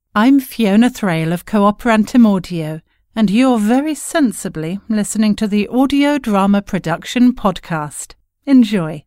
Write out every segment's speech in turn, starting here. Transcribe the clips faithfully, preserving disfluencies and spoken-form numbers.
I'm Fiona Thrale of Cooperantum Audio, and you're very sensibly listening to the Audio Drama Production Podcast. Enjoy.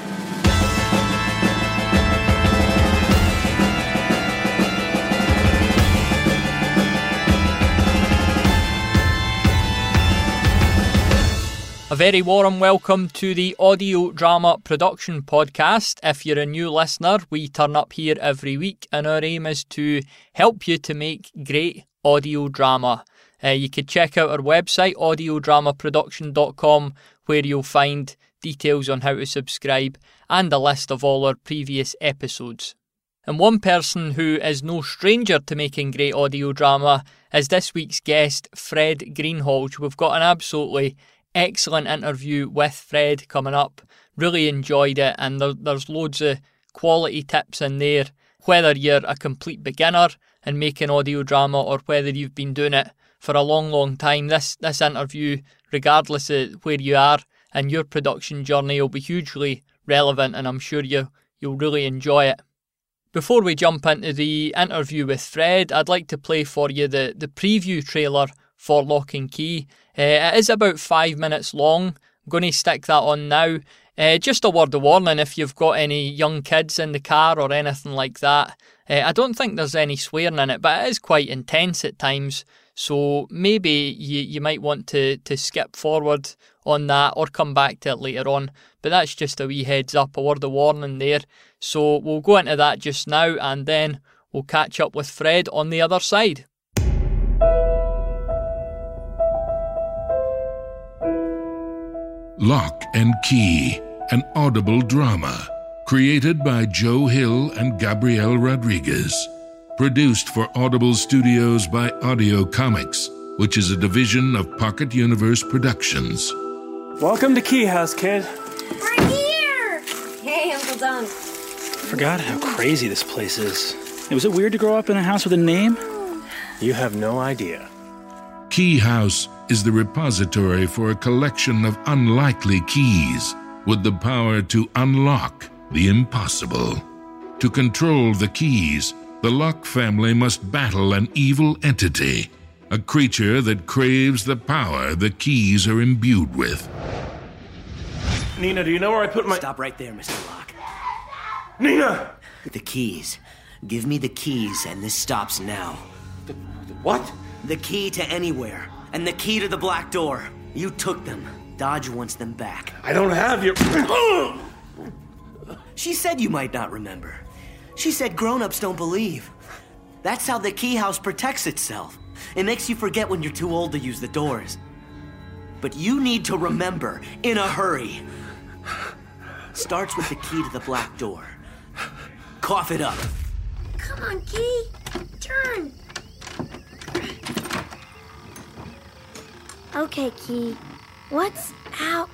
A very warm welcome to the Audio Drama Production Podcast. If you're a new listener, we turn up here every week and our aim is to help you to make great audio drama. Uh, you can check out our website, audio drama production dot com, where you'll find details on how to subscribe and a list of all our previous episodes. And one person who is no stranger to making great audio drama is this week's guest, Fred Greenhalgh. We've got an absolutely excellent interview with Fred coming up. Really enjoyed it, and there, there's loads of quality tips in there, whether you're a complete beginner in making audio drama or whether you've been doing it for a long, long time. This this interview, regardless of where you are in your production journey, will be hugely relevant, and I'm sure you, you'll really enjoy it. Before we jump into the interview with Fred, I'd like to play for you the, the preview trailer for Lock and Key. Uh, it is about five minutes long. I'm going to stick that on now. Uh, just a word of warning if you've got any young kids in the car or anything like that. Uh, I don't think there's any swearing in it, but it is quite intense at times. So maybe you, you might want to, to skip forward on that or come back to it later on. But that's just a wee heads up, a word of warning there. So we'll go into that just now and then we'll catch up with Fred on the other side. Lock and Key, an audible drama, created by Joe Hill and Gabrielle Rodriguez. Produced for Audible Studios by Audio Comics, which is a division of Pocket Universe Productions. Welcome to Key House, kid. We're here! Hey, Uncle Don. Forgot how crazy this place is. Was it weird to grow up in a house with a name? You have no idea. Key House is the repository for a collection of unlikely keys with the power to unlock the impossible. To control the keys, the Locke family must battle an evil entity, a creature that craves the power the keys are imbued with. Nina, do you know where I put my... Stop right there, Mister Locke. Nina! The keys. Give me the keys, and this stops now. The, the what? The key to anywhere, and the key to the black door. You took them. Dodge wants them back. I don't have your... She said you might not remember. She said grown-ups don't believe. That's how the key house protects itself. It makes you forget when you're too old to use the doors. But you need to remember, in a hurry. Starts with the key to the black door. Cough it up. Come on, Key. Turn. Okay, Key. What's out?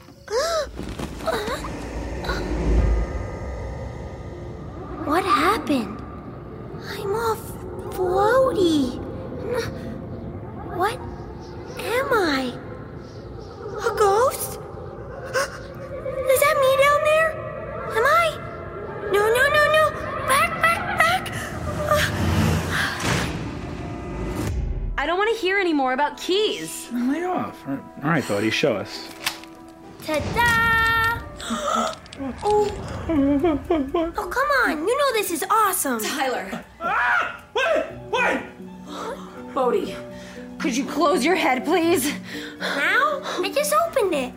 What happened? I'm all floaty. What am I? A ghost? Is that me down there? Am I? No, no, no, no. Back, back, back. I don't want to hear any more about keys. Lay off. All right, buddy, show us. Ta-da! oh. oh, come on. You know this is awesome. Tyler. Ah! Wait! Wait! Bodhi, could you close your head, please? Now? I just opened it.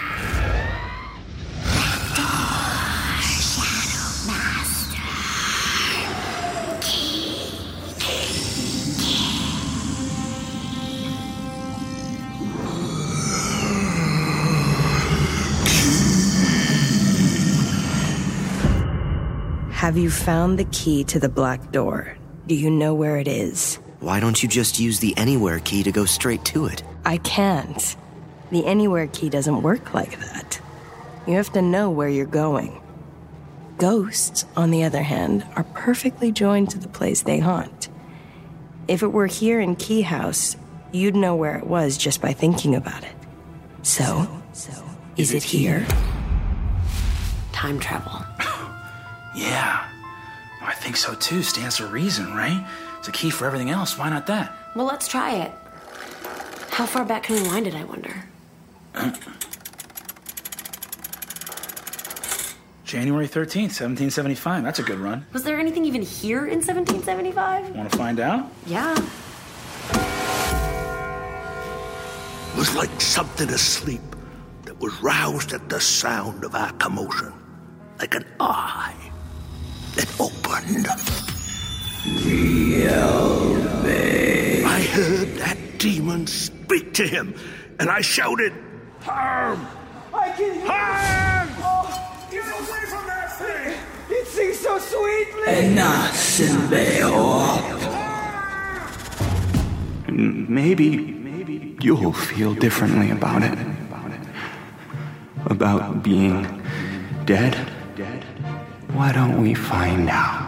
Have you found the key to the black door? Do you know where it is? Why don't you just use the anywhere key to go straight to it? I can't. The anywhere key doesn't work like that. You have to know where you're going. Ghosts, on the other hand, are perfectly joined to the place they haunt. If it were here in Key House, you'd know where it was just by thinking about it. So, so is it here? Time travel. Yeah. I think so too. Stands to reason, right? It's a key for everything else. Why not that? Well, let's try it. How far back can we wind it, I wonder? January thirteenth, seventeen seventy-five. That's a good run. Was there anything even here in seventeen seventy-five? Want to find out? Yeah. It was like something asleep that was roused at the sound of our commotion. Like an eye that opened. Yelbe. I heard that demon speak to him, and I shouted, "Harm! I can hear Harm! Oh, get away from that thing! It sings so sweetly! And maybe, maybe you'll feel differently about it. About being dead. Why don't we find out?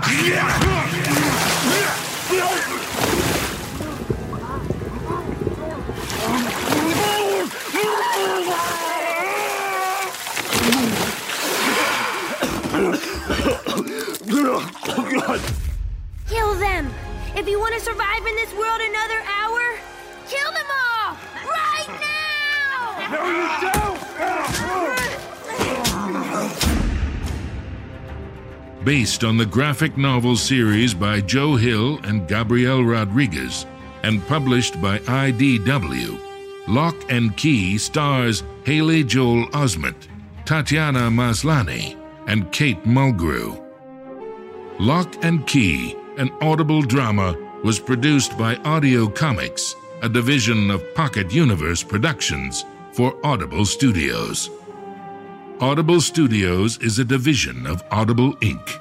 Kill them! If you want to survive in this world another hour, kill them all! Right now! No, you don't! Based on the graphic novel series by Joe Hill and Gabriel Rodriguez, and published by I D W, Lock and Key stars Haley Joel Osment, Tatiana Maslany, and Kate Mulgrew. Lock and Key, an audible drama, was produced by Audio Comics, a division of Pocket Universe Productions, for Audible Studios. Audible Studios is a division of Audible Incorporated.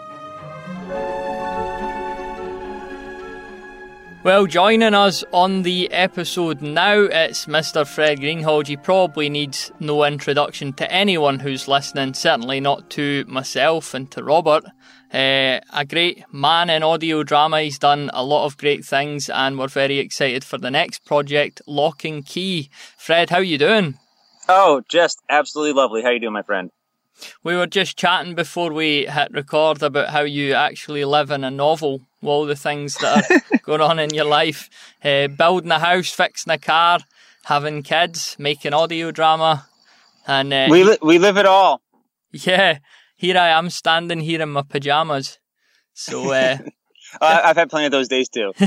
Well, joining us on the episode now, it's Mister Fred Greenhalgh. He probably needs no introduction to anyone who's listening, certainly not to myself and to Robert. Uh, a great man in audio drama. He's done a lot of great things, and we're very excited for the next project, Lock and Key. Fred, how you doing? Oh, just absolutely lovely. How you doing, my friend? We were just chatting before we hit record about how you actually live in a novel, all the things that are going on in your life. Uh, building a house, fixing a car, having kids, making audio drama. and uh, We li- we live it all. Yeah, here I am standing here in my pyjamas. So uh, I've had plenty of those days too.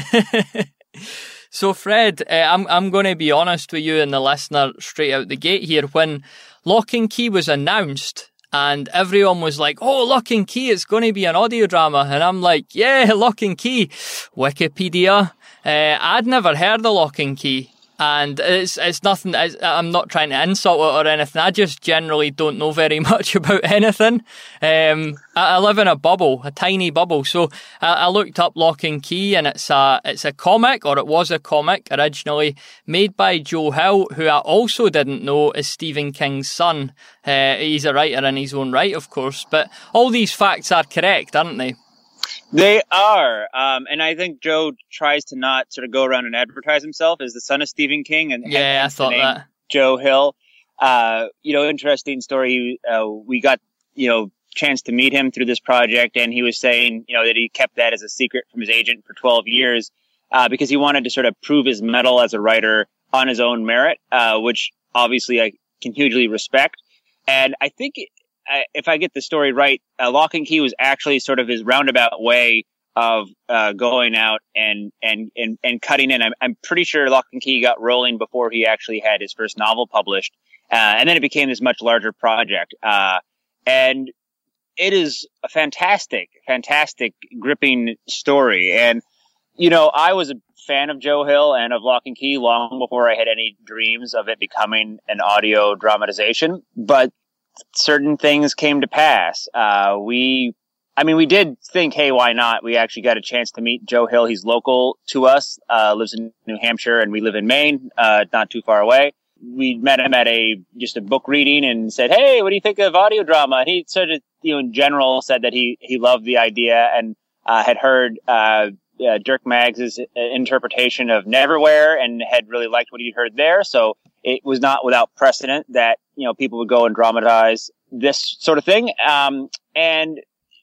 So Fred, uh, I'm I'm going to be honest with you and the listener straight out the gate here. When Lock and Key was announced, and everyone was like, "Oh, Lock and Key, it's going to be an audio drama," and I'm like, "Yeah, Lock and Key." Wikipedia. Uh, I'd never heard of Lock and Key, and it's it's nothing. It's, I'm not trying to insult it or anything. I just generally don't know very much about anything. Um, I, I live in a bubble, a tiny bubble. So I, I looked up Lock and Key, and it's a it's a comic, or it was a comic originally made by Joe Hill, who I also didn't know is Stephen King's son. Uh, he's a writer in his own right, of course. But all these facts are correct, aren't they? They are, um, and I think Joe tries to not sort of go around and advertise himself as the son of Stephen King, and yeah, I thought that. Joe Hill. Uh, you know, interesting story. Uh, we got you know chance to meet him through this project, and he was saying you know that he kept that as a secret from his agent for twelve years uh, because he wanted to sort of prove his mettle as a writer on his own merit, uh, which obviously I can hugely respect. And I think. It, if I get the story right, uh, Lock and Key was actually sort of his roundabout way of uh, going out and, and, and, and cutting in. I'm, I'm pretty sure Lock and Key got rolling before he actually had his first novel published. Uh, and then it became this much larger project. Uh, and it is a fantastic, fantastic, gripping story. And, you know, I was a fan of Joe Hill and of Lock and Key long before I had any dreams of it becoming an audio dramatization. But certain things came to pass. Uh, we, I mean, we did think, hey, why not? We actually got a chance to meet Joe Hill. He's local to us, uh, lives in New Hampshire, and we live in Maine, uh, not too far away. We met him at a, just a book reading and said, hey, what do you think of audio drama? And he sort of, you know, in general said that he, he loved the idea and, uh, had heard, uh, uh Dirk Maggs' interpretation of Neverwhere and had really liked what he'd heard there. So it was not without precedent that, you know, people would go and dramatize this sort of thing. Um, and,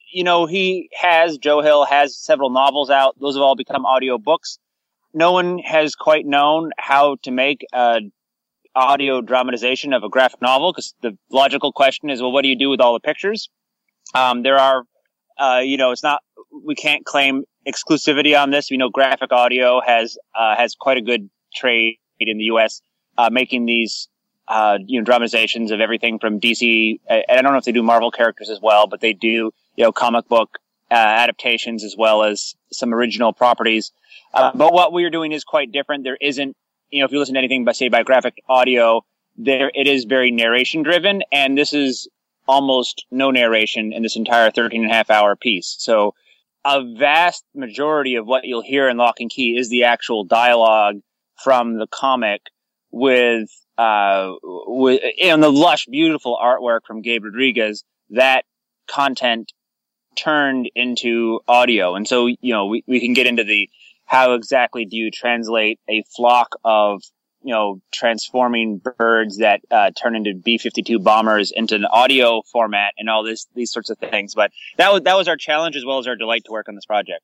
you know, he has, Joe Hill has several novels out. Those have all become audio books. No one has quite known how to make an audio dramatization of a graphic novel, because the logical question is, well, what do you do with all the pictures? Um, there are, uh, you know, it's not, we can't claim exclusivity on this. We know graphic audio has, uh, has quite a good trade in the U S, uh, making these, uh, you know, dramatizations of everything from D C, and I don't know if they do Marvel characters as well, but they do, you know, comic book, uh, adaptations as well as some original properties. Uh, but what we're doing is quite different. There isn't, you know, if you listen to anything by, say, by graphic audio, there, it is very narration driven, and this is almost no narration in this entire thirteen and a half hour piece. So a vast majority of what you'll hear in Lock and Key is the actual dialogue from the comic with, uh, with, and the lush, beautiful artwork from Gabe Rodriguez, that content turned into audio. And so, you know, we, we can get into the, how exactly do you translate a flock of, you know, transforming birds that uh, turn into B fifty-two bombers into an audio format and all this, these sorts of things. But that was, that was our challenge as well as our delight to work on this project.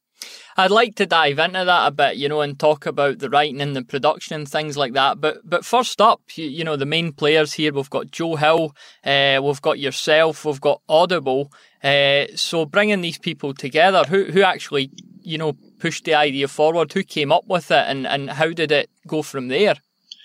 I'd like to dive into that a bit, you know, and talk about the writing and the production and things like that. But but first up, you, you know, the main players here, we've got Joe Hill, uh, we've got yourself, we've got Audible. Uh, so bringing these people together, who who actually, you know, pushed the idea forward? Who came up with it, and, and how did it go from there?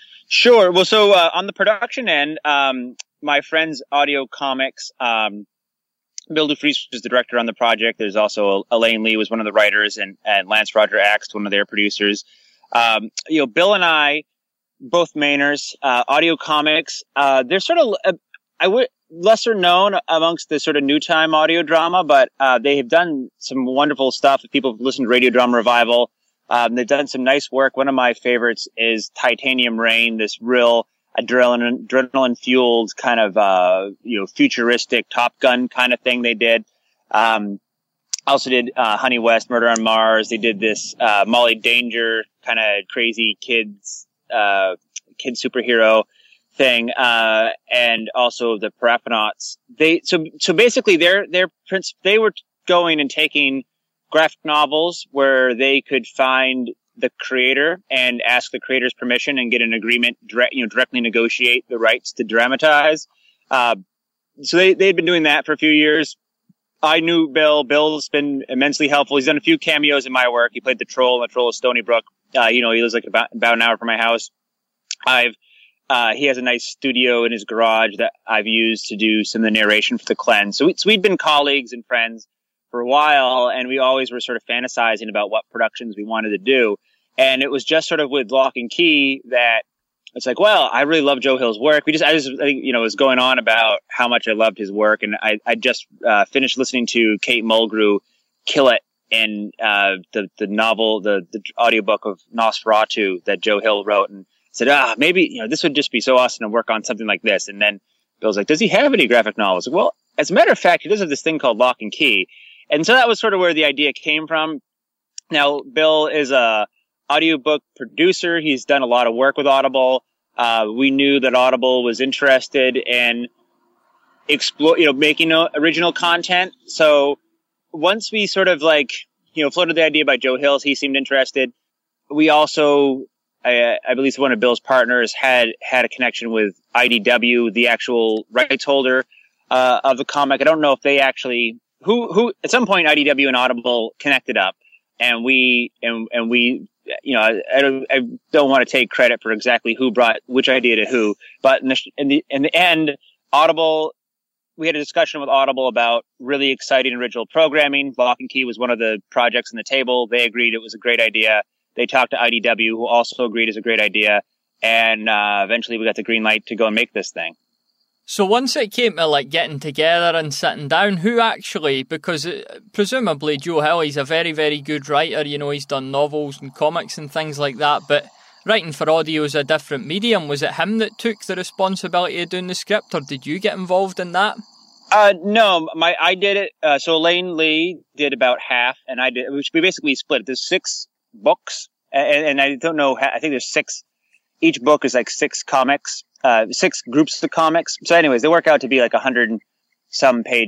Sure. Well, so uh, on the production end, um, my friends Audio Comics, um, Bill Dufries was the director on the project. There's also Elaine Lee was one of the writers, and, and Lance Roger Axt, one of their producers. Um, you know, Bill and I, both Mainers, uh, Audio Comics, uh, they're sort of, uh, I would, lesser known amongst the sort of new time audio drama, but uh, they have done some wonderful stuff. If people have listened to Radio Drama Revival, um, they've done some nice work. One of my favorites is Titanium Rain, this real adrenaline, adrenaline fueled kind of, uh, you know, futuristic Top Gun kind of thing they did. Um, also did, uh, Honey West, Murder on Mars. They did this, uh, Molly Danger kind of crazy kids, uh, kid superhero thing, uh, and also the Paraphonauts. They, so, so basically their, their prince, they were going and taking graphic novels where they could find the creator and ask the creator's permission and get an agreement, direct, you know, directly negotiate the rights to dramatize. Uh, so they, they'd been doing that for a few years. I knew Bill. Bill's been immensely helpful. He's done a few cameos in my work. He played the troll in the Troll of Stony Brook. Uh, you know, he lives like about, about an hour from my house. I've, uh, he has a nice studio in his garage that I've used to do some of the narration for The Cleanse. So, we, so we'd been colleagues and friends for a while, and we always were sort of fantasizing about what productions we wanted to do. And it was just sort of with Lock and Key that it's like, well, I really love Joe Hill's work. We just, I just, you know, was going on about how much I loved his work. And I, I just, uh, finished listening to Kate Mulgrew kill it in, uh, the, the novel, the, the audiobook of Nosferatu that Joe Hill wrote, and said, ah, maybe, you know, this would just be so awesome to work on something like this. And then Bill's like, does he have any graphic novels? Well, as a matter of fact, he does have this thing called Lock and Key. And so that was sort of where the idea came from. Now, Bill is a audiobook producer. He's done a lot of work with Audible. Uh, we knew that Audible was interested in explore, you know, making original content. So once we sort of like, you know, floated the idea by Joe Hills, he seemed interested. We also, I, I believe one of Bill's partners had, had a connection with I D W, the actual rights holder, uh, of the comic. I don't know if they actually, who, who, at some point I D W and Audible connected up, and we, and, and we, you know, I, I don't, I don't want to take credit for exactly who brought which idea to who, but in the, in the, in the end, Audible, we had a discussion with Audible about really exciting original programming. Lock and Key was one of the projects on the table. They agreed it was a great idea. They talked to I D W, who also agreed it's a great idea. And, uh, eventually we got the green light to go and make this thing. So once it came to like getting together and sitting down, who actually, because it, presumably Joe Hill, he's a very, very good writer, you know, he's done novels and comics and things like that, but writing for audio is a different medium. Was it him that took the responsibility of doing the script, or did you get involved in that? Uh, no, my, I did it, uh, so Elaine Lee did about half, and I did, we basically split it. There's six books, and, and I don't know, I think there's six, each book is like six comics. Uh, six groups of comics. So anyways, they work out to be like a hundred and some pages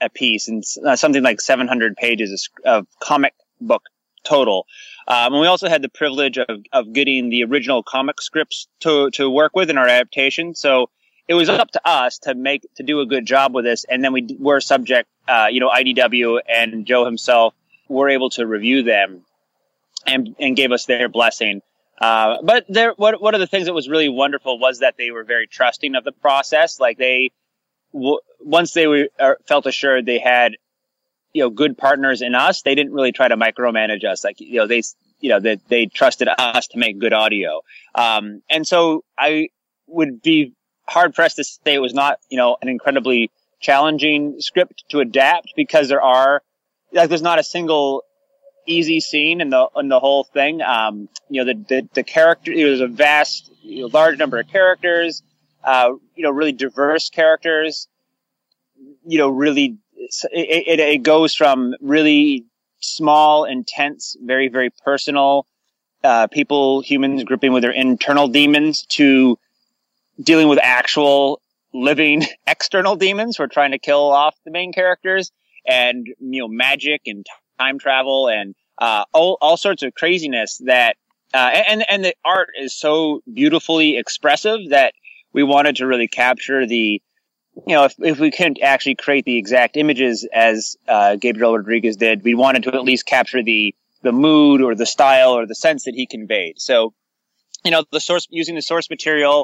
a piece, and uh, something like seven hundred pages of comic book total. Um, and we also had the privilege of, of getting the original comic scripts to, to work with in our adaptation. So it was up to us to make, to do a good job with this. And then we were subject, uh, you know, I D W and Joe himself were able to review them and, and gave us their blessing. Uh, but there, what, one of the things that was really wonderful was that they were very trusting of the process. Like they, w- once they were, uh, felt assured they had, you know, good partners in us, they didn't really try to micromanage us. Like, you know, they, you know, that they, they trusted us to make good audio. Um, and so I would be hard pressed to say it was not, you know, an incredibly challenging script to adapt, because there are, like, there's not a single easy scene in the, in the whole thing. Um, you know, the, the, the character, there's a vast, you know, large number of characters, uh, you know, really diverse characters, you know, really, It, it, it goes from really small, intense, very, very personal uh, people, humans gripping with their internal demons, to dealing with actual living external demons who are trying to kill off the main characters, and, you know, magic and time travel and uh, all, all sorts of craziness that uh, and and the art is so beautifully expressive that we wanted to really capture the, you know, if, if we couldn't actually create the exact images as uh, Gabriel Rodriguez did, we wanted to at least capture the the mood or the style or the sense that he conveyed. So, you know, the source, using the source material,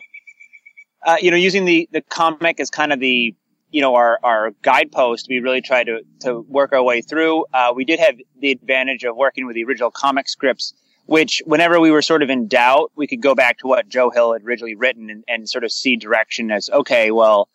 uh, you know, using the, the comic as kind of the, you know, our, our guidepost, we really tried to, to work our way through. Uh, we did have the advantage of working with the original comic scripts, which whenever we were sort of in doubt, we could go back to what Joe Hill had originally written and, and sort of see direction as, okay, well,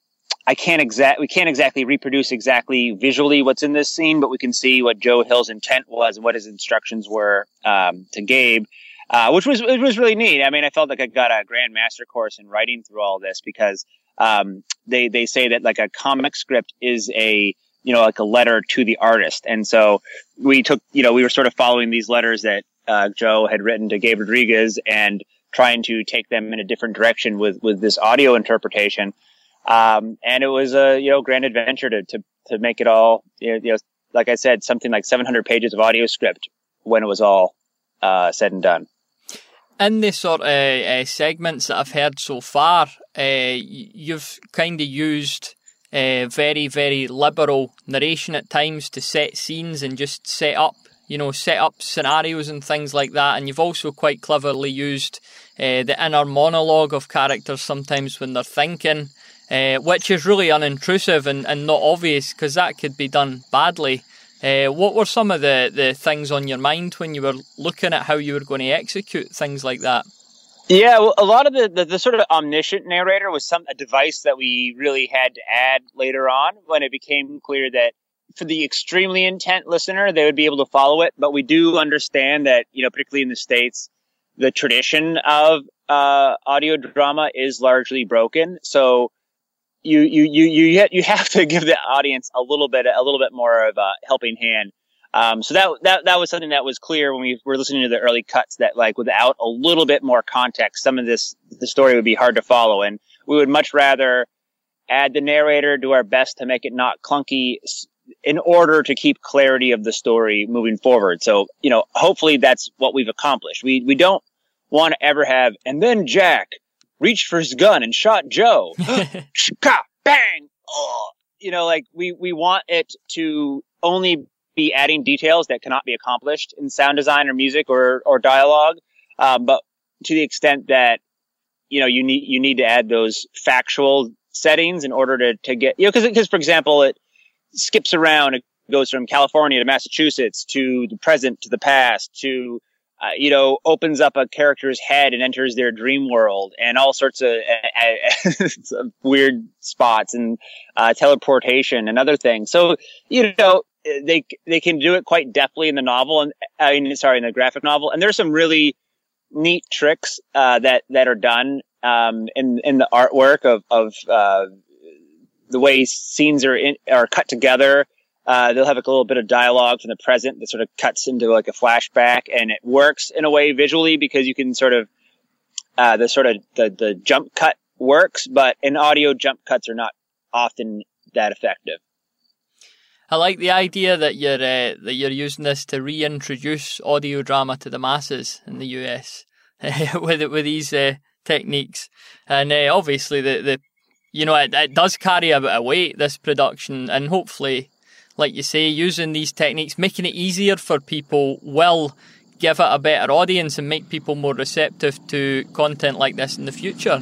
I can't exact, we can't exactly reproduce exactly visually what's in this scene, but we can see what Joe Hill's intent was and what his instructions were, um, to Gabe, uh, which was, it was really neat. I mean, I felt like I got a grand master course in writing through all this, because, um, they, they say that like a comic script is a, you know, like a letter to the artist. And so we took, you know, we were sort of following these letters that, uh, Joe had written to Gabe Rodriguez and trying to take them in a different direction with, with this audio interpretation. Um, and it was a, you know, grand adventure to, to, to make it all, you know, like I said, something like seven hundred pages of audio script when it was all, uh, said and done. In the sort of uh, segments that I've heard so far, uh, you've kind of used uh, very, very liberal narration at times to set scenes and just set up, you know, set up scenarios and things like that. And you've also quite cleverly used uh, the inner monologue of characters sometimes when they're thinking. Uh, which is really unintrusive and, and not obvious, because that could be done badly. Uh, what were some of the, the things on your mind when you were looking at how you were going to execute things like that? Yeah, well, a lot of the, the, the sort of omniscient narrator was some a device that we really had to add later on when it became clear that for the extremely intent listener, they would be able to follow it. But we do understand that, you know, particularly in the States, the tradition of uh, audio drama is largely broken. So You, you, you, you, you have to give the audience a little bit, a little bit more of a helping hand. Um, so that, that, that was something that was clear when we were listening to the early cuts, that like without a little bit more context, some of this, the story would be hard to follow. And we would much rather add the narrator, do our best to make it not clunky in order to keep clarity of the story moving forward. So, you know, hopefully that's what we've accomplished. We, we don't want to ever have, and then Jack reached for his gun and shot Joe. Bang! Oh! You know, like we, we want it to only be adding details that cannot be accomplished in sound design or music or, or dialogue. Um, but to the extent that, you know, you need, you need to add those factual settings in order to, to get, you know, cause, cause for example, it skips around. It goes from California to Massachusetts to the present to the past to, Uh, you know, opens up a character's head and enters their dream world and all sorts of uh, weird spots and uh, teleportation and other things. So, you know, they they can do it quite deftly in the novel and I mean, sorry, in the graphic novel. And there's some really neat tricks uh, that that are done um, in in the artwork of of uh, the way scenes are in, are cut together. Uh, they'll have like a little bit of dialogue from the present that sort of cuts into like a flashback, and it works in a way visually because you can sort of, uh, the sort of the, the jump cut works, but in audio jump cuts are not often that effective. I like the idea that you're uh, that you're using this to reintroduce audio drama to the masses in the U S with with these uh, techniques, and uh, obviously the, the you know it, it does carry a bit of weight, this production, and hopefully, like you say, using these techniques, making it easier for people will give it a better audience and make people more receptive to content like this in the future.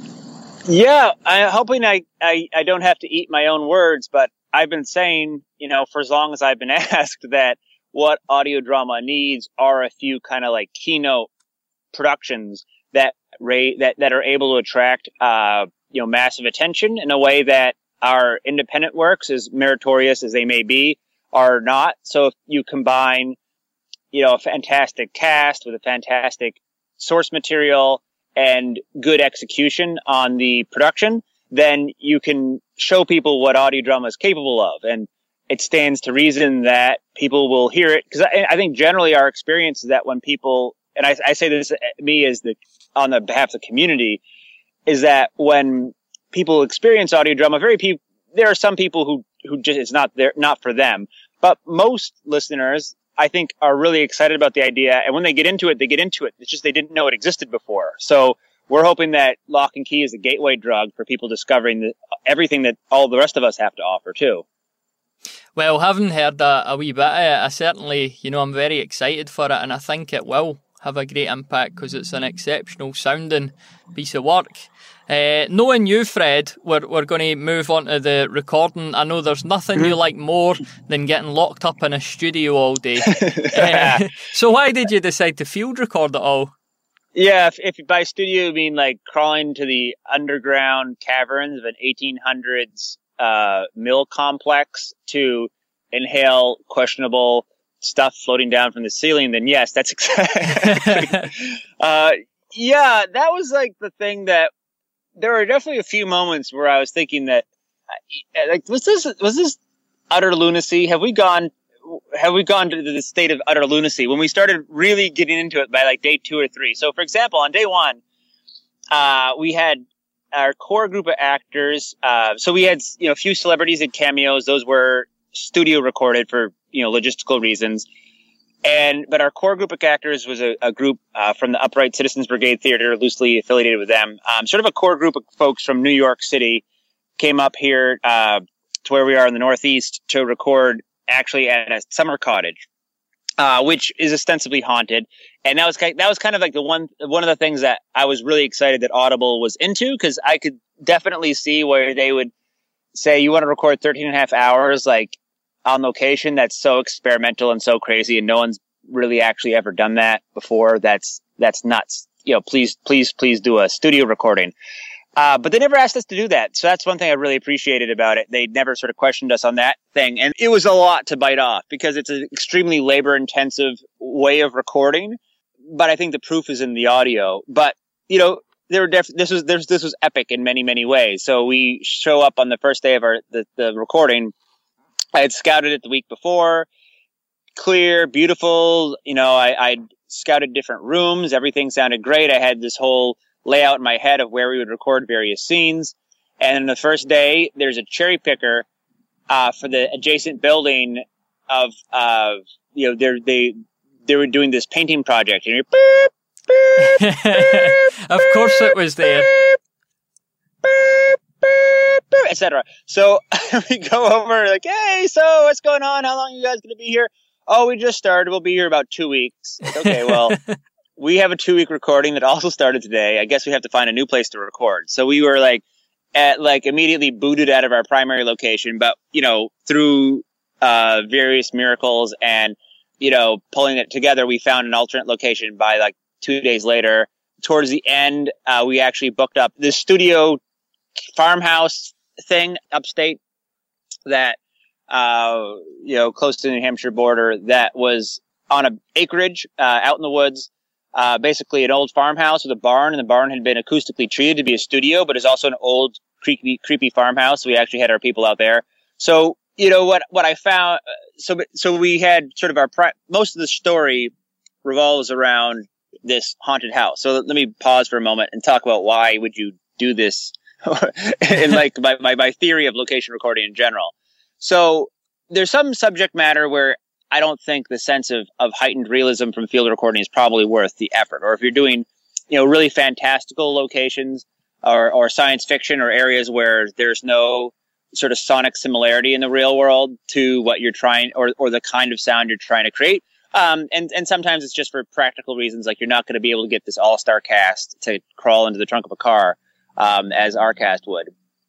Yeah, I'm hoping I, I, I don't have to eat my own words, but I've been saying, you know, for as long as I've been asked, that what audio drama needs are a few kind of like keynote productions that ra- that that are able to attract uh you know massive attention in a way that our independent works, as meritorious as they may be, are not. So if you combine, you know, a fantastic cast with a fantastic source material and good execution on the production, then you can show people what audio drama is capable of. And it stands to reason that people will hear it. Because I, I think generally our experience is that when people, and I, I say this me as the on the behalf of the community, is that when people experience audio drama, very people, there are some people who, who just, it's not there, not for them. But most listeners, I think, are really excited about the idea. And when they get into it, they get into it. It's just they didn't know it existed before. So we're hoping that Lock and Key is a gateway drug for people discovering the, everything that all the rest of us have to offer too. Well, having heard a, a wee bit of it, I certainly, you know, I'm very excited for it, and I think it will have a great impact because it's an exceptional sounding piece of work. Uh, knowing you, Fred, we're, we're going to move on to the recording. I know there's nothing you like more than getting locked up in a studio all day. uh, so why did you decide to field record it all? Yeah, if, if by studio you mean like crawling to the underground caverns of an eighteen hundreds uh, mill complex to inhale questionable stuff floating down from the ceiling, then yes, that's exactly. uh, yeah, that was like the thing that there were definitely a few moments where I was thinking that, like, was this was this utter lunacy? Have we gone? Have we gone to the state of utter lunacy when we started really getting into it by like day two or three? So, for example, on day one, uh, we had our core group of actors. Uh, so we had, you know, a few celebrities and cameos. Those were studio recorded for, you know, logistical reasons. And, but our core group of actors was a, a group, uh, from the Upright Citizens Brigade Theater, loosely affiliated with them. Um, sort of a core group of folks from New York City came up here, uh, to where we are in the Northeast to record actually at a summer cottage, uh, which is ostensibly haunted. And that was kind, that was kind of like the one, one of the things that I was really excited that Audible was into, because I could definitely see where they would say, you want to record thirteen and a half hours, like on location. That's so experimental and so crazy. And no one's really actually ever done that before. That's, that's nuts. You know, please, please, please do a studio recording. Uh, but they never asked us to do that. So that's one thing I really appreciated about it. They never sort of questioned us on that thing. And it was a lot to bite off because it's an extremely labor intensive way of recording. But I think the proof is in the audio. But, you know, there were def- this was, this, this was epic in many, many ways. So we show up on the first day of our, the, the recording. I had scouted it the week before. Clear, beautiful. You know, I, I'd scouted different rooms. Everything sounded great. I had this whole layout in my head of where we would record various scenes. And the first day, there's a cherry picker, uh, for the adjacent building of, uh, you know, they're, they, they were doing this painting project. And you're, beep, beep, beep, of course it was there. et cetera. So we go over like, hey, so what's going on? How long are you guys going to be here? Oh, we just started. We'll be here about two weeks. Okay, well, we have a two-week recording that also started today. I guess we have to find a new place to record. So we were like, at like immediately booted out of our primary location, but you know, through uh various miracles and you know, pulling it together, we found an alternate location by like two days later. Towards the end, uh, we actually booked up this studio farmhouse thing upstate that, uh, you know, close to the New Hampshire border that was on a acreage, uh, out in the woods, uh, basically an old farmhouse with a barn, and the barn had been acoustically treated to be a studio, but is also an old creepy, creepy farmhouse. So we actually had our people out there. So, you know, what, what I found, so, so we had sort of our, pri- most of the story revolves around this haunted house. So let me pause for a moment and talk about why would you do this and like my, my, my theory of location recording in general. So there's some subject matter where I don't think the sense of, of heightened realism from field recording is probably worth the effort. Or if you're doing, you know, really fantastical locations or, or science fiction or areas where there's no sort of sonic similarity in the real world to what you're trying or, or the kind of sound you're trying to create. Um, and, and sometimes it's just for practical reasons, like you're not going to be able to get this all-star cast to crawl into the trunk of a car um, as our cast would.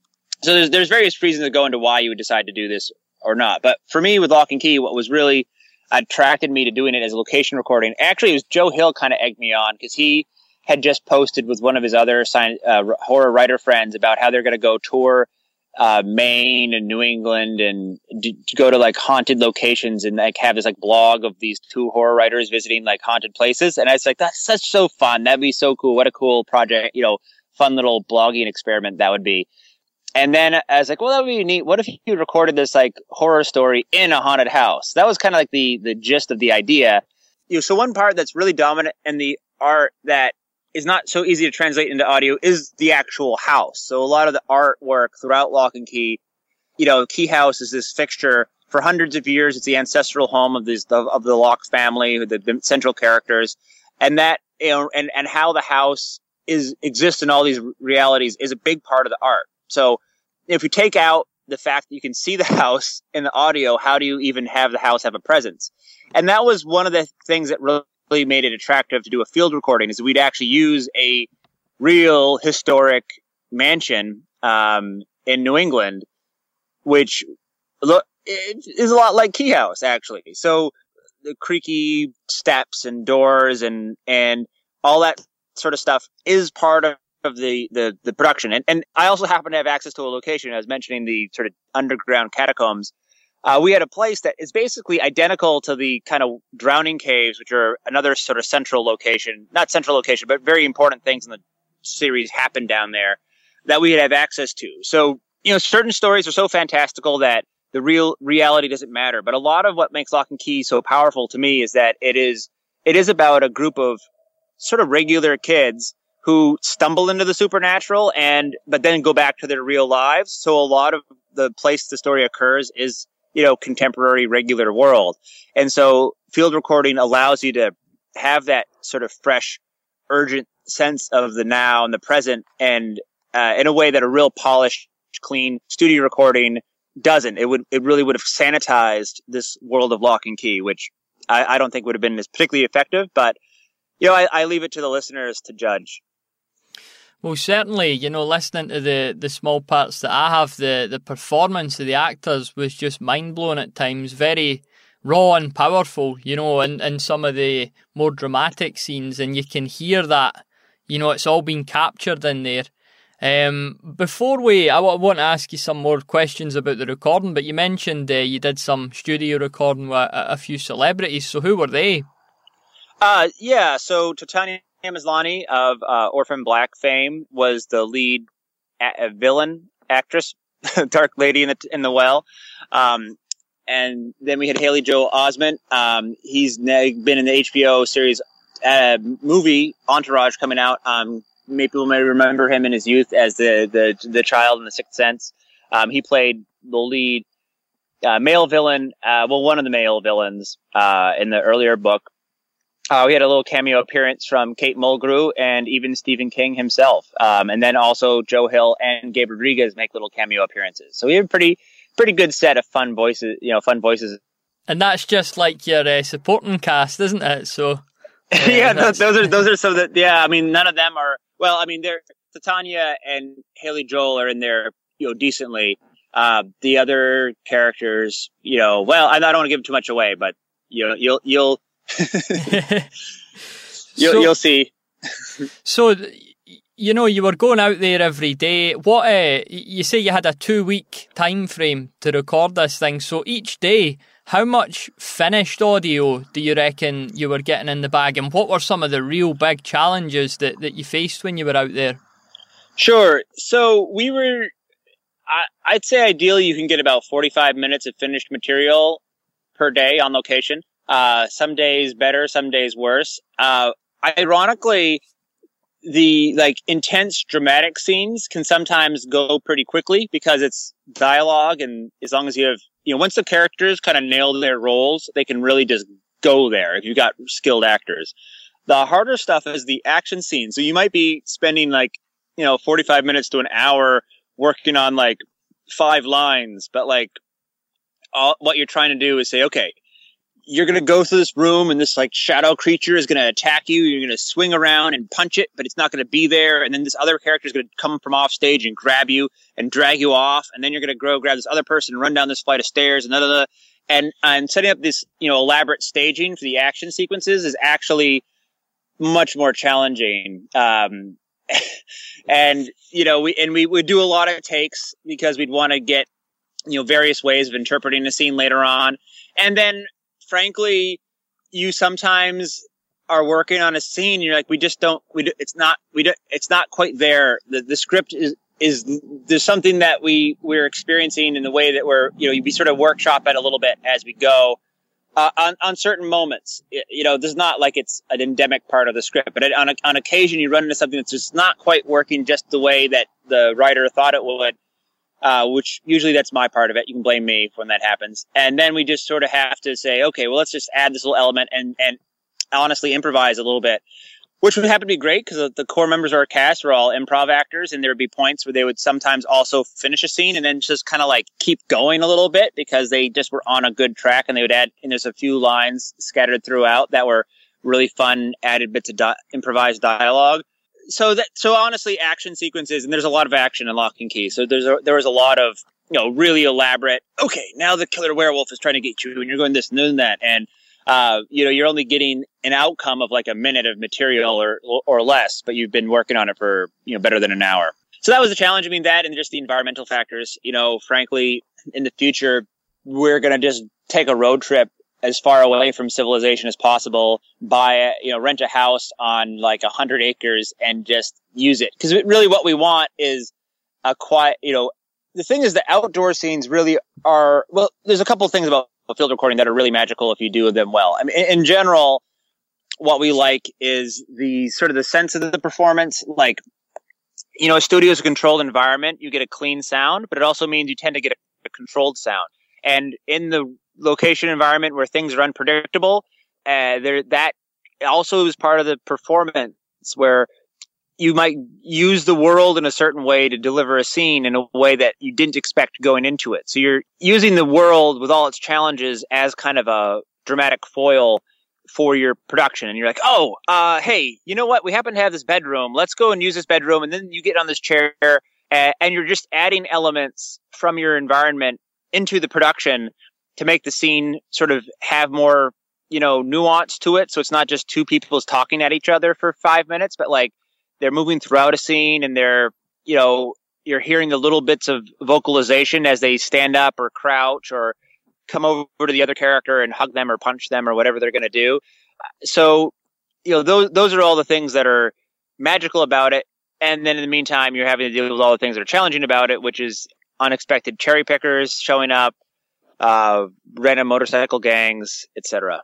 So there's, there's various reasons that go into why you would decide to do this or not. But for me, with Lock and Key, what was really attracted me to doing it as a location recording, actually, it was Joe Hill kind of egged me on because he had just posted with one of his other science, uh, horror writer friends about how they're going to go tour uh, Maine and New England and d- go to like haunted locations and like have this like blog of these two horror writers visiting like haunted places. And I was like, that's such so fun. That'd be so cool. What a cool project, you know, fun little blogging experiment that would be. And then I was like, well, that would be neat. What if you recorded this like horror story in a haunted house? That was kind of like the, the gist of the idea. You know, so one part that's really dominant in the art that is not so easy to translate into audio is the actual house. So a lot of the artwork throughout Lock and Key, you know, Key House is this fixture for hundreds of years. It's the ancestral home of these, of, of the Locke family, the, the central characters. And that, you know, and, and how the house is, exists in all these realities is a big part of the art. So if you take out the fact that you can see the house in the audio, how do you even have the house have a presence? And that was one of the things that really made it attractive to do a field recording, is we'd actually use a real historic mansion um, in New England, which look, is a lot like Key House, actually. So the creaky steps and doors and, and all that sort of stuff is part of of the, the, the production. And, and I also happen to have access to a location. I was mentioning the sort of underground catacombs. Uh, we had a place that is basically identical to the kind of drowning caves, which are another sort of central location, not central location, but very important things in the series happen down there that we would have access to. So, you know, certain stories are so fantastical that the real reality doesn't matter. But a lot of what makes Lock and Key so powerful to me is that it is, it is about a group of sort of regular kids who stumble into the supernatural and, but then go back to their real lives. So a lot of the place the story occurs is, you know, contemporary regular world. And so field recording allows you to have that sort of fresh, urgent sense of the now and the present, and, uh, in a way that a real polished, clean studio recording doesn't. It would, it really would have sanitized this world of Lock and Key, which I, I don't think would have been as particularly effective, but, you know, I, I leave it to the listeners to judge. Well, certainly, you know, listening to the, the small parts that I have, the, the performance of the actors was just mind-blowing at times, very raw and powerful, you know, in, in some of the more dramatic scenes, and you can hear that, you know, it's all been captured in there. Um, before we, I, w- I want to ask you some more questions about the recording, but you mentioned uh, you did some studio recording with a, a few celebrities, so who were they? Uh, yeah, so Titania Maslany of uh, Orphan Black fame was the lead a- villain actress, Dark Lady in the in the Well, um, and then we had Haley Joel Osment. Um, he's been in the H B O series uh, movie Entourage coming out. Um, maybe people may remember him in his youth as the the the child in The Sixth Sense. Um, he played the lead uh, male villain, uh, well, one of the male villains uh, in the earlier book. Uh, we had a little cameo appearance from Kate Mulgrew and even Stephen King himself. Um, and then also Joe Hill and Gabe Rodriguez make little cameo appearances. So we have a pretty, pretty good set of fun voices, you know, fun voices. And that's just like your uh, supporting cast, isn't it? So, uh, yeah, those, those are, those are some that, yeah, I mean, none of them are, well, I mean, they're, Titania and Haley Joel are in there, you know, decently. Uh, the other characters, you know, well, I don't want to give too much away, but you know, you'll, you'll, you'll, so, you'll see. So, you know, you were going out there every day. What uh, you say you had a two-week time frame to record this thing. So each day, how much finished audio do you reckon you were getting in the bag? And what were some of the real big challenges that, that you faced when you were out there? Sure. So we were, I, I'd say ideally you can get about forty-five minutes of finished material per day on location. Uh, some days better, some days worse. Uh, ironically, the like intense dramatic scenes can sometimes go pretty quickly because it's dialogue, and as long as you have you know, once the characters kind of nail their roles, they can really just go there if you've got skilled actors. The harder stuff is the action scene. So you might be spending like, you know, forty-five minutes to an hour working on like five lines, but like all, what you're trying to do is say, okay, you're going to go through this room and this like shadow creature is going to attack you. You're going to swing around and punch it, but it's not going to be there. And then this other character is going to come from off stage and grab you and drag you off. And then you're going to go grab this other person and run down this flight of stairs and blah, blah, blah. And, and setting up this, you know, elaborate staging for the action sequences is actually much more challenging. Um, and, you know, we, and we would do a lot of takes because we'd want to get, you know, various ways of interpreting the scene later on. And then, frankly, you sometimes are working on a scene and you're like, we just don't, we do, it's not, we do, it's not quite there. The, the script is, is there's something that we, we're experiencing in the way that we're, you know, you be sort of workshop it a little bit as we go, uh, on, on certain moments. You know, this is not like it's an endemic part of the script, but on, on occasion you run into something that's just not quite working just the way that the writer thought it would. Uh, which usually that's my part of it. You can blame me when that happens. And then we just sort of have to say, okay, well, let's just add this little element and, and honestly improvise a little bit, which would happen to be great because the core members of our cast are all improv actors. And there would be points where they would sometimes also finish a scene and then just kind of like keep going a little bit because they just were on a good track, and they would add, and there's a few lines scattered throughout that were really fun, added bits of di- improvised dialogue. So that, so honestly, action sequences, and there's a lot of action in Lock and Key. So there's a, there was a lot of, you know, really elaborate, okay, now the killer werewolf is trying to get you and you're going this and doing that. And, uh, you know, you're only getting an outcome of like a minute of material or, or less, but you've been working on it for, you know, better than an hour. So that was a challenge. I mean, that and just the environmental factors, you know, frankly, in the future, we're going to just take a road trip as far away from civilization as possible, buy a, you know, rent a house on like a hundred acres and just use it. Cause really what we want is a quiet, you know, the thing is the outdoor scenes really are, well, there's a couple of things about field recording that are really magical if you do them well. I mean, in, in general, what we like is the sort of the sense of the performance. Like, you know, a studio is a controlled environment. You get a clean sound, but it also means you tend to get a, a controlled sound. And in the location environment where things are unpredictable, uh, there that also is part of the performance where you might use the world in a certain way to deliver a scene in a way that you didn't expect going into it. So you're using the world with all its challenges as kind of a dramatic foil for your production. And you're like, oh, uh, hey, you know what? We happen to have this bedroom. Let's go and use this bedroom. And then you get on this chair uh, and you're just adding elements from your environment into the production to make the scene sort of have more, you know, nuance to it. So it's not just two people talking at each other for five minutes, but like they're moving throughout a scene and they're, you know, you're hearing the little bits of vocalization as they stand up or crouch or come over to the other character and hug them or punch them or whatever they're going to do. So, you know, those, those are all the things that are magical about it. And then in the meantime, you're having to deal with all the things that are challenging about it, which is unexpected cherry pickers showing up, uh, random motorcycle gangs, et cetera.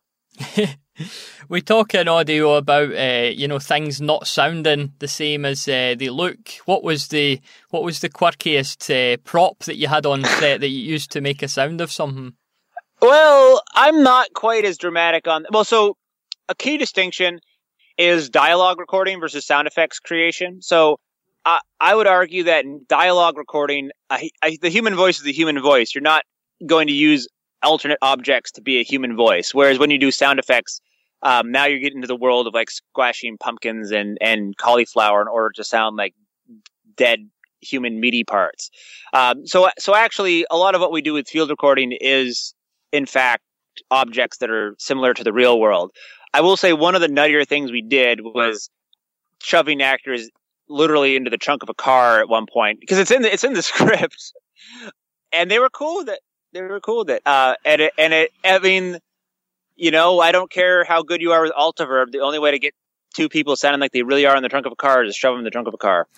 We talk in audio about uh, you know, things not sounding the same as uh, they look. What was the what was the quirkiest uh, prop that you had on set that you used to make a sound of something? Well, I'm not quite as dramatic on. Well, so a key distinction is dialogue recording versus sound effects creation. So I, I would argue that in dialogue recording, I, I, the human voice is the human voice. You're not going to use alternate objects to be a human voice. Whereas when you do sound effects, um, now you're getting into the world of like squashing pumpkins and, and cauliflower in order to sound like dead human meaty parts. Um, so, so actually a lot of what we do with field recording is in fact objects that are similar to the real world. I will say one of the nuttier things we did was shoving actors literally into the trunk of a car at one point because it's in the, it's in the script and they were cool with it. They were cool with it. Uh, and it, and it, I mean, you know, I don't care how good you are with Altiverb. The only way to get two people sounding like they really are in the trunk of a car is to shove them in the trunk of a car.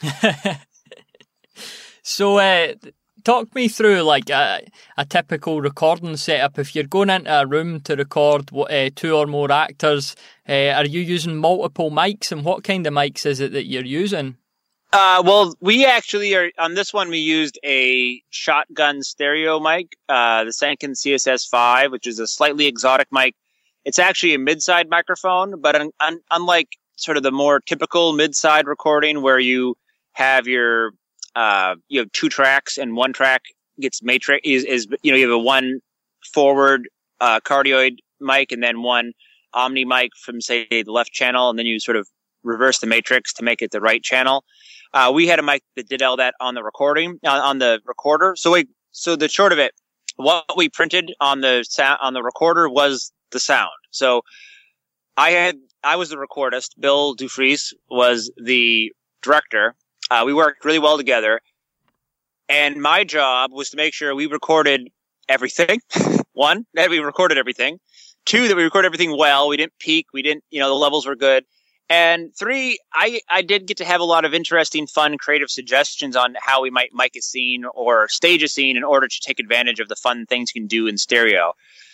So, uh, talk me through like a, a typical recording setup. If you're going into a room to record uh, two or more actors, uh, are you using multiple mics, and what kind of mics is it that you're using? Uh, well, we actually are on this one. We used a shotgun stereo mic, uh, the Sanken C S S five, which is a slightly exotic mic. It's actually a mid-side microphone, but un- un- unlike sort of the more typical mid-side recording where you have your uh, you have two tracks and one track gets matrix is, is you know you have a one forward uh, cardioid mic and then one omni mic from say the left channel, and then you sort of reverse the matrix to make it the right channel. Uh, we had a mic that did all that on the recording, uh, on the recorder. So we, so the short of it, what we printed on the sound, on the recorder was the sound. So I had, I was the recordist. Bill Dufries was the director. Uh, we worked really well together. And my job was to make sure we recorded everything. One, that we recorded everything. Two, that we recorded everything well. We didn't peak. We didn't, you know, the levels were good. And three, I, I did get to have a lot of interesting, fun, creative suggestions on how we might mic a scene or stage a scene in order to take advantage of the fun things you can do in stereo.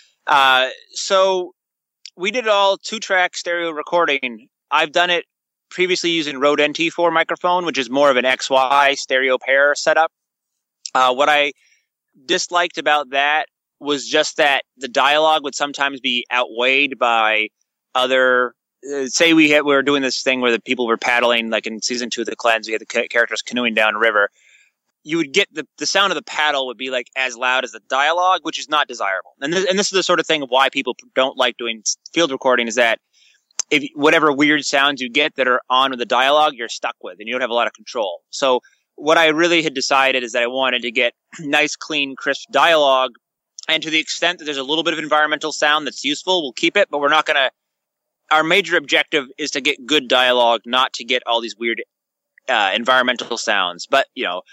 Uh, so we did all two-track stereo recording. I've done it previously using Rode N T four microphone, which is more of an X Y stereo pair setup. Uh, what I disliked about that was just that the dialogue would sometimes be outweighed by other... Uh, say we, had, we were doing this thing where the people were paddling, like in season two of The Cleanse, we had the ca- characters canoeing down a river. You would get the, the sound of the paddle would be like as loud as the dialogue, which is not desirable. And this, and this is the sort of thing of why people don't like doing field recording is that if whatever weird sounds you get that are on with the dialogue, you're stuck with and you don't have a lot of control. So what I really had decided is that I wanted to get nice, clean, crisp dialogue. And to the extent that there's a little bit of environmental sound that's useful, we'll keep it, but we're not going to. Our major objective is to get good dialogue, not to get all these weird uh, environmental sounds. But, you know,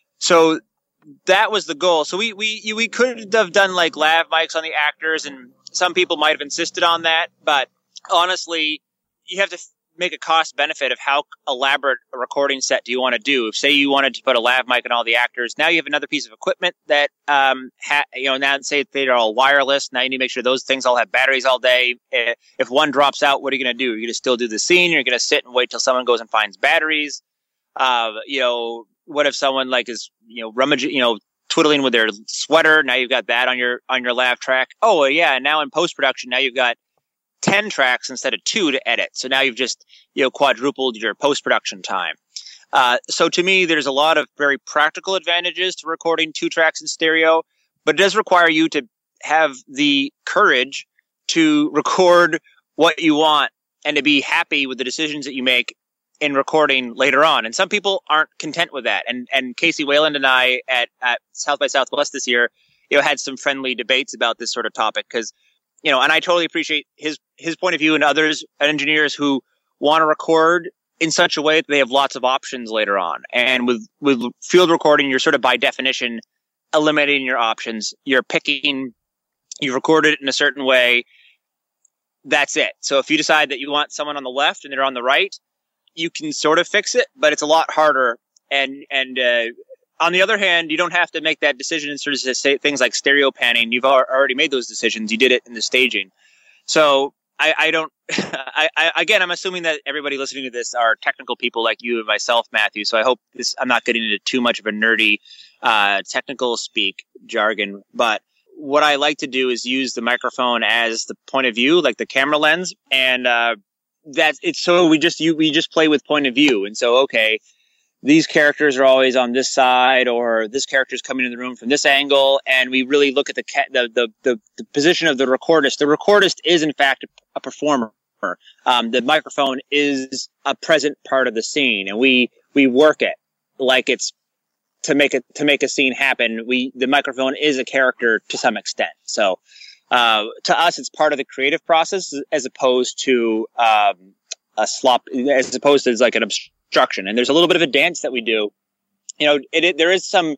so that was the goal. So we, we, we could have done like lav mics on the actors, and some people might have insisted on that. But honestly, you have to f- make a cost benefit of how elaborate a recording set do you want to do. If say you wanted to put a lav mic on all the actors, now you have another piece of equipment that, um, ha- you know, now say they're all wireless. Now you need to make sure those things all have batteries all day. If one drops out, what are you going to do? You're going to still do the scene. You're going to sit and wait till someone goes and finds batteries. Uh, you know, what if someone like is, you know, rummaging, you know, twiddling with their sweater? Now you've got that on your, on your lav track. Oh yeah. And now in post-production, now you've got ten tracks instead of two to edit. So now you've just, you know, quadrupled your post-production time. Uh, so to me, there's a lot of very practical advantages to recording two tracks in stereo, but it does require you to have the courage to record what you want and to be happy with the decisions that you make in recording later on. And some people aren't content with that. And, and Casey Wayland and I at, at South by Southwest this year, you know, had some friendly debates about this sort of topic because, you know, and I totally appreciate his, his point of view and others, engineers who want to record in such a way that they have lots of options later on. And with, with field recording, you're sort of by definition eliminating your options. You're picking, you record it in a certain way. That's it. So if you decide that you want someone on the left and they're on the right, you can sort of fix it, but it's a lot harder. And, and, uh, on the other hand, you don't have to make that decision and sort of say things like stereo panning. You've already made those decisions. You did it in the staging. So I, I don't, I, I, again, I'm assuming that everybody listening to this are technical people like you and myself, Matthew. So I hope this, I'm not getting into too much of a nerdy, uh, technical speak jargon, but what I like to do is use the microphone as the point of view, like the camera lens. And, uh, that's it's so we just, you, we just play with point of view. And so, okay, these characters are always on this side, or this character is coming in the room from this angle, and we really look at the ca- the, the the the position of the recordist. The recordist is, in fact, a performer. Um, the microphone is a present part of the scene, and we we work it like it's to make it to make a scene happen. We the microphone is a character to some extent. So uh, to us, it's part of the creative process, as opposed to um, a slop, as opposed to like an obstruction. And there's a little bit of a dance that we do. You know, it, it, there is some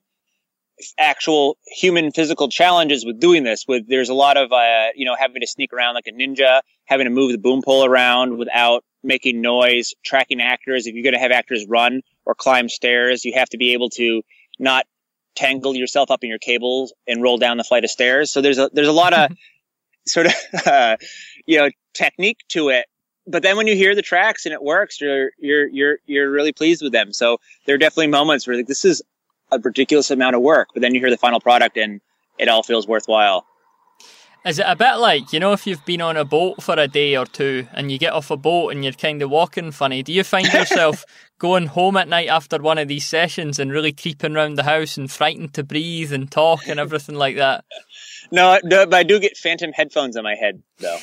actual human physical challenges with doing this. With there's a lot of uh, you know, having to sneak around like a ninja, having to move the boom pole around without making noise, tracking actors. If you're going to have actors run or climb stairs, you have to be able to not tangle yourself up in your cables and roll down the flight of stairs. So there's a there's a lot of sort of uh, you know, technique to it. but then when you hear the tracks and it works, you're you're you're you're really pleased with them. So there are definitely moments where like, this is a ridiculous amount of work, but then you hear the final product and it all feels worthwhile. Is it a bit like, you know, if you've been on a boat for a day or two and you get off a boat and you're kind of walking funny, do you find yourself going home at night after one of these sessions and really creeping around the house and frightened to breathe and talk and everything like that? No, no, but I do get phantom headphones on my head, though.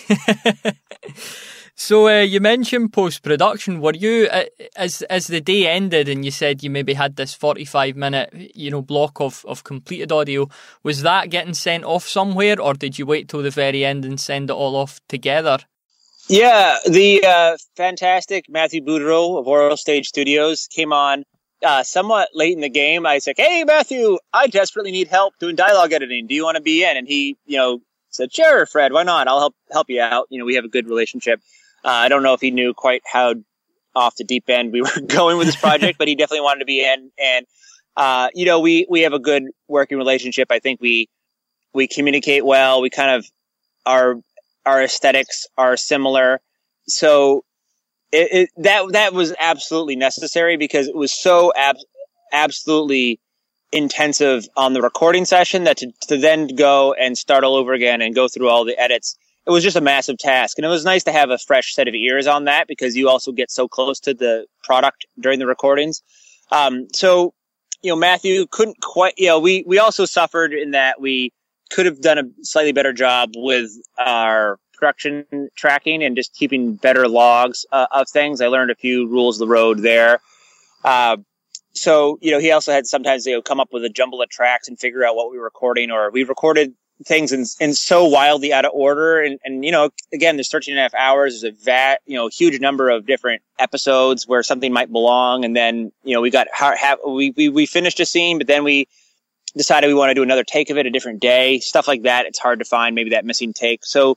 So uh, you mentioned post-production. Were you, uh, as as the day ended and you said you maybe had this forty-five minute, you know, block of, of completed audio, was that getting sent off somewhere, or did you wait till the very end and send it all off together? Yeah, the uh, fantastic Matthew Boudreau of Oral Stage Studios came on uh, somewhat late in the game. I said, "Hey, Matthew, I desperately need help doing dialogue editing. Do you want to be in?" And he, you know, said, "Sure, Fred, why not? I'll help help you out." You know, we have a good relationship. Uh, I don't know if he knew quite how off the deep end we were going with this project, but he definitely wanted to be in. And, uh, you know, we, we have a good working relationship. I think we, we communicate well. We kind of, our, our aesthetics are similar. So it, it that, that was absolutely necessary because it was so ab- absolutely intensive on the recording session that to, to then go and start all over again and go through all the edits, it was just a massive task. And it was nice to have a fresh set of ears on that because you also get so close to the product during the recordings. Um, so, you know, Matthew couldn't quite, you know, we, we also suffered in that we could have done a slightly better job with our production tracking and just keeping better logs uh, of things. I learned a few rules of the road there. Uh, so, you know, he also had sometimes, you know, come up with a jumble of tracks and figure out what we were recording, or we recorded things in, in so wildly out of order. And, and, you know, again, there's thirteen and a half hours. There's a vat, you know, huge number of different episodes where something might belong. And then, you know, we got, have, we, we, we finished a scene, but then we decided we want to do another take of it a different day, stuff like that. It's hard to find maybe that missing take. So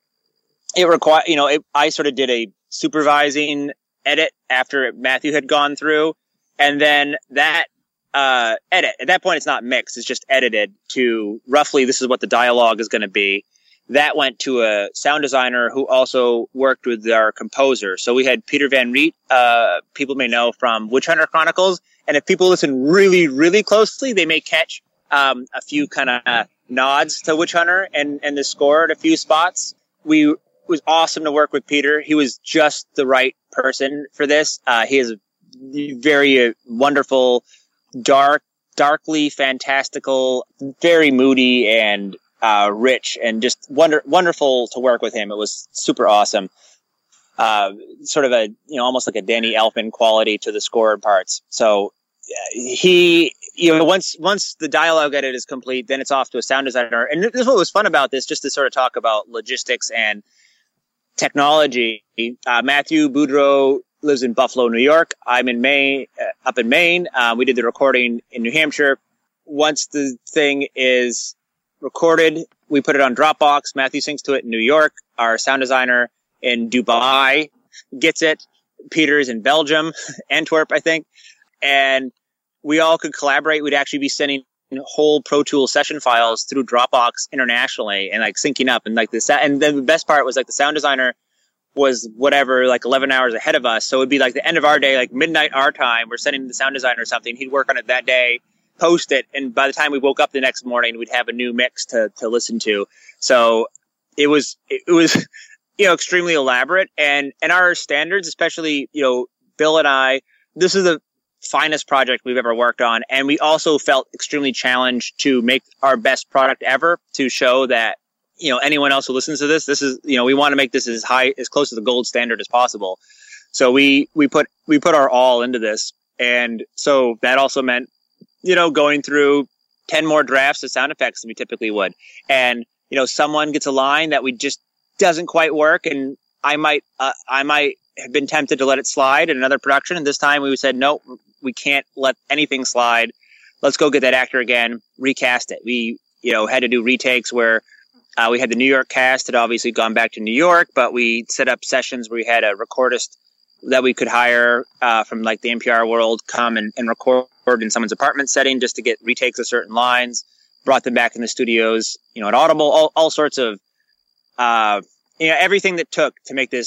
it required, you know, it, I sort of did a supervising edit after Matthew had gone through. And then that, Uh, edit. At that point, it's not mixed. It's just edited to roughly this is what the dialogue is going to be. That went to a sound designer who also worked with our composer. So we had Peter Van Riet, uh, people may know from Witch Hunter Chronicles. And if people listen really, really closely, they may catch um, a few kind of nods to Witch Hunter and, and the score at a few spots. We it was awesome to work with Peter. He was just the right person for this. Uh, he is a very uh, wonderful, dark, darkly fantastical, very moody and uh, rich, and just wonder, wonderful to work with him. It was super awesome. Uh, sort of a, you know, almost like a Danny Elfman quality to the scored parts. So uh, he, you know, once once the dialogue edit is complete, then it's off to a sound designer. And this is what was fun about this, just to sort of talk about logistics and technology. Uh, Matthew Boudreau lives in Buffalo, New York. I'm in Maine, uh, up in Maine. Uh, we did the recording in New Hampshire. Once the thing is recorded, we put it on Dropbox. Matthew syncs to it in New York. Our sound designer in Dubai gets it. Peter's in Belgium, Antwerp, I think. And we all could collaborate. We'd actually be sending whole Pro Tools session files through Dropbox internationally and like syncing up. And like this, and then the best part was like the sound designer was whatever, like eleven hours ahead of us. So it'd be like the end of our day, like midnight our time. We're sending the sound designer something. He'd work on it that day, post it. And by the time we woke up the next morning, we'd have a new mix to, to listen to. So it was, it was, you know, extremely elaborate, and, and our standards, especially, you know, Bill and I, this is the finest project we've ever worked on. And we also felt extremely challenged to make our best product ever, to show that, you know, anyone else who listens to this, this is, you know, we want to make this as high, as close to the gold standard as possible. So we, we put, we put our all into this. And so that also meant, you know, going through ten more drafts of sound effects than we typically would. And, you know, someone gets a line that we just doesn't quite work. And I might, uh, I might have been tempted to let it slide in another production. And this time we said, no, we can't let anything slide. Let's go get that actor again, recast it. We, you know, had to do retakes where, Uh, we had the New York cast had obviously gone back to New York, but we set up sessions where we had a recordist that we could hire uh, from like the N P R world come and, and record in someone's apartment setting just to get retakes of certain lines, brought them back in the studios, you know, at Audible, all, all sorts of, uh, you know, everything that took to make this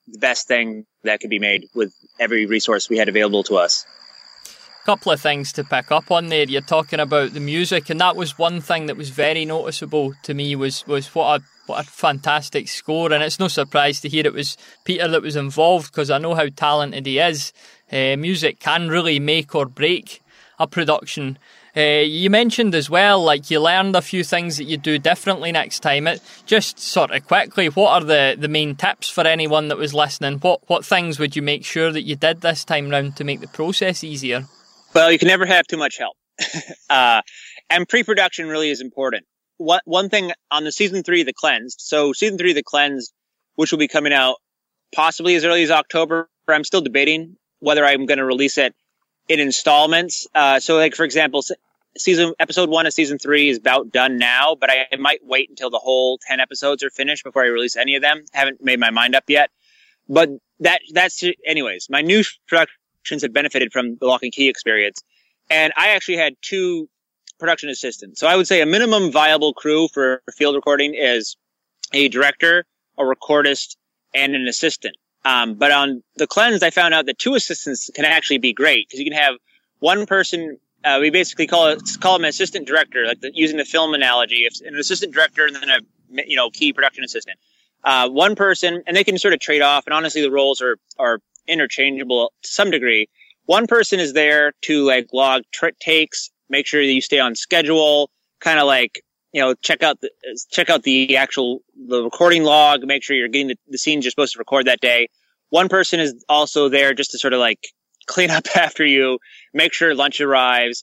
the best thing that could be made with every resource we had available to us. Couple of things to pick up on there. You're talking about the music, and that was one thing that was very noticeable to me was was what a what a fantastic score. And it's no surprise to hear it was Peter that was involved, because I know how talented he is. Uh, music can really make or break a production. Uh, you mentioned as well, like you learned a few things that you do differently next time. It just sort of quickly, what are the, the main tips for anyone that was listening? What what things would you make sure that you did this time round to make the process easier? Well, you can never have too much help. uh, and pre-production really is important. What, one thing on the season three, The Cleansed. So season three, The Cleansed, which will be coming out possibly as early as October. I'm still debating whether I'm going to release it in installments. Uh, so like, for example, season episode one of season three is about done now, but I, I might wait until the whole ten episodes are finished before I release any of them. Haven't made my mind up yet. But that, that's, anyways, my new production have benefited from the Lock and Key experience. And I actually had two production assistants. So I would say a minimum viable crew for field recording is a director, a recordist, and an assistant. Um, but on The Cleansed, I found out that two assistants can actually be great, because you can have one person, uh, we basically call it, call them an assistant director, like the, using the film analogy, if an assistant director and then a, you know, key production assistant. Uh, one person, and they can sort of trade off, and honestly the roles are, are interchangeable to some degree. One person is there to like log tr- takes, make sure that you stay on schedule, kind of like, you know, check out the, check out the actual, the recording log, make sure you're getting the, the scenes you're supposed to record that day. One person is also there just to sort of like clean up after you, make sure lunch arrives,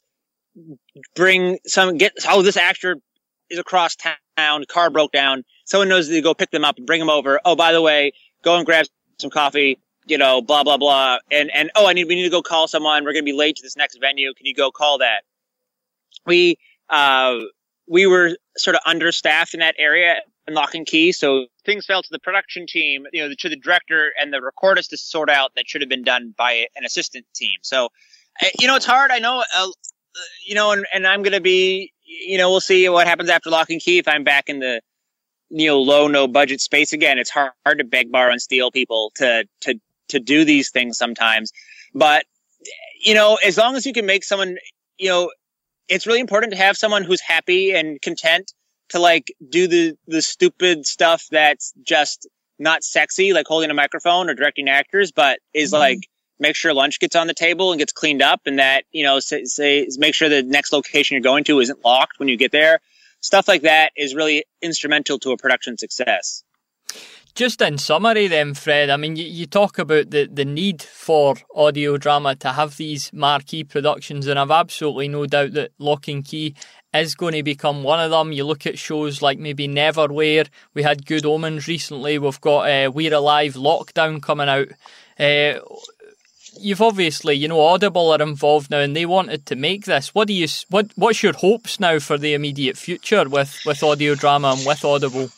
bring some, get, oh, this actor is across town, car broke down. Someone knows to go pick them up and bring them over. Oh, by the way, go and grab some coffee. You know, blah, blah, blah. And, and, oh, I need, we need to go call someone. We're going to be late to this next venue. Can you go call that? We, uh, we were sort of understaffed in that area in Lock and Key. So things fell to the production team, you know, to the director and the recordist to sort out that should have been done by an assistant team. So, you know, it's hard. I know, uh, you know, and, and I'm going to be, you know, we'll see what happens after Lock and Key. If I'm back in the, you know, low, no budget space again, it's hard, hard to beg, borrow, and steal people to, to, to do these things sometimes. But, you know, as long as you can make someone, you know, it's really important to have someone who's happy and content to like do the, the stupid stuff that's just not sexy, like holding a microphone or directing actors, but is mm-hmm. like make sure lunch gets on the table and gets cleaned up, and that, you know, say, say make sure the next location you're going to isn't locked when you get there. Stuff like that is really instrumental to a production success. Just in summary then, Fred, I mean, you, you talk about the, the need for audio drama to have these marquee productions, and I've absolutely no doubt that Lock and Key is going to become one of them. You look at shows like maybe Neverwhere, we had Good Omens recently, we've got uh, We're Alive Lockdown coming out. Uh, you've obviously, you know, Audible are involved now and they wanted to make this. What do you, what, what's your hopes now for the immediate future with, with audio drama and with Audible?